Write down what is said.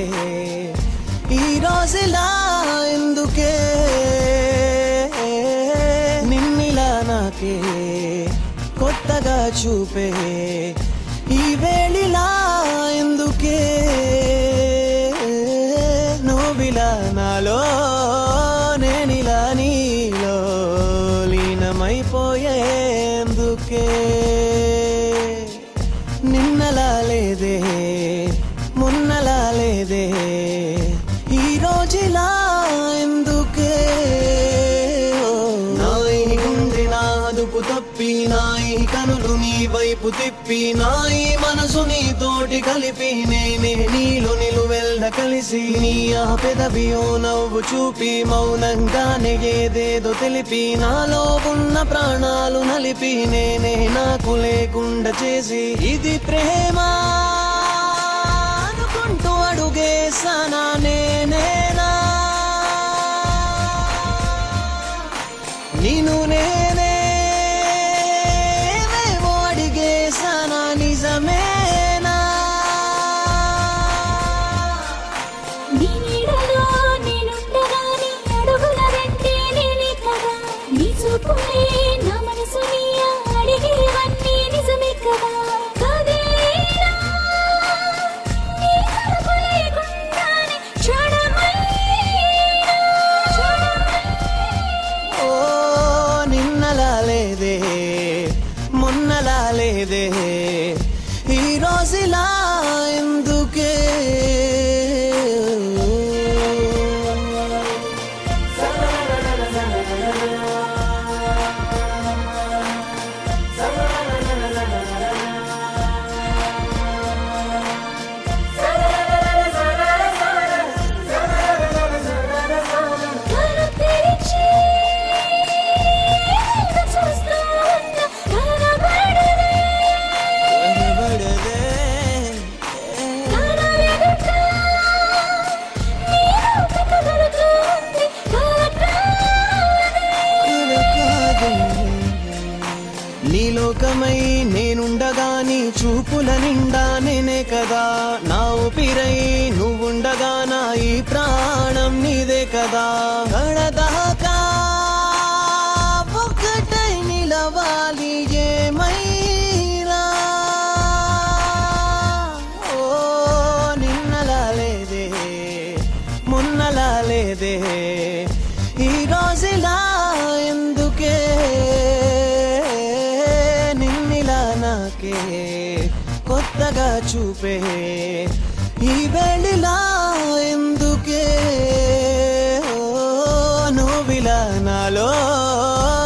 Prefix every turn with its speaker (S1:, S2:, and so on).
S1: ఈ రోజులా ఎందుకే నిన్నిలా నాకే కొత్తగా చూపే ఈ వేళిలా ఎందుకే నువ్విలా నాలో నేనిలా నీలో లీనమైపోయేందుకే నిన్నలా లేదే మొన్నలా లేదే ఈ రోజులా ఎందుకే నాయి గుండె నాదుపు తప్పి నాయి కనులు నీ వైపు తిప్పి నాయి మనసు నీతోటి కలిపి నేనే నీలో నిలువెల్ల కలిసి నీ ఆ పెదవియో నవ్వు చూపి మౌనంగానే ఏదేదో తెలిపి నాలో ఉన్న ప్రాణాలు నలిపి నేనే నాకు లేకుండా చేసి ఇది ప్రేమ అనుకుంటూ అడుగేసానా నేనేనా నిన్ను నేనే అడిగేసానా నిజమేనా
S2: నీ నీడలో నేనుండగా నీ అడుగుల వెంటే నేనే కదా నీ చూపులే నా మనసుని అడిగేవన్నీ నిజమే కదా కదిలేనా నీ కలుపు లేకుండానే క్షణమైనా
S1: ఓ నిన్నలా లేదే మొన్నలా లేదే ఈ రోజులా ఎందుకే
S2: కళ్ళు తెరిచి చూస్తూ ఉన్న కనబడదే
S1: కనబడదే
S2: కనబెదుట నీ రూపు కదులుతూ ఉంది కలకాలనే
S1: నీ లోకమై నేనుండగా నీ చూపుల నిండా నేనే కదా నా ఊపిరై నువ్వుండగా నా ఈ ప్రాణం నీదే కదా గడదాకా ఒక్కటై నిలవాలి ఏమైనా ఓ నిన్నలా లేదే మొన్నలా లేదే ఈ రోజులా ఎందుకే నిన్నిలా నాకే కొత్తగా చూపే ఈ వేళిలా ఎందుకే నువ్విలా నాలో